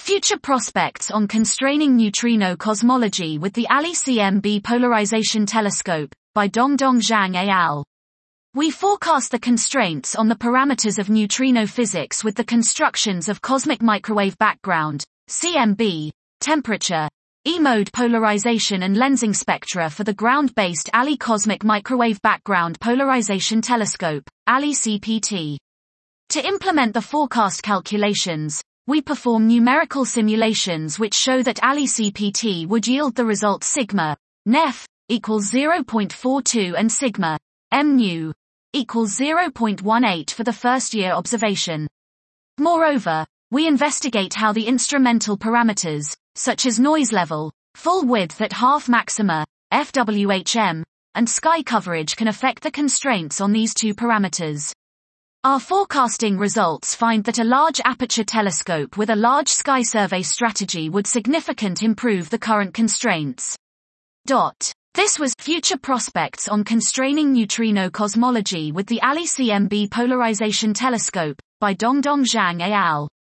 Future prospects on constraining neutrino cosmology with the ALI-CMB polarization telescope, by Dongdong Zhang et al. We forecast the constraints on the parameters of neutrino physics with the constructions of cosmic microwave background, CMB, temperature, E-mode polarization and lensing spectra for the ground-based ALI Cosmic Microwave Background Polarization Telescope, ALI-CPT. To implement the forecast calculations, we perform numerical simulations which show that ALI-CPT would yield the result sigma nef equals 0.42 and sigma mu equals 0.18 for the first-year observation. Moreover, we investigate how the instrumental parameters, such as noise level, full width at half maxima, FWHM, and sky coverage can affect the constraints on these two parameters. Our forecasting results find that a large aperture telescope with a large sky survey strategy would significantly improve the current constraints. This was Future Prospects on Constraining Neutrino Cosmology with the ALI-CMB Polarization Telescope, by Dongdong Zhang et al.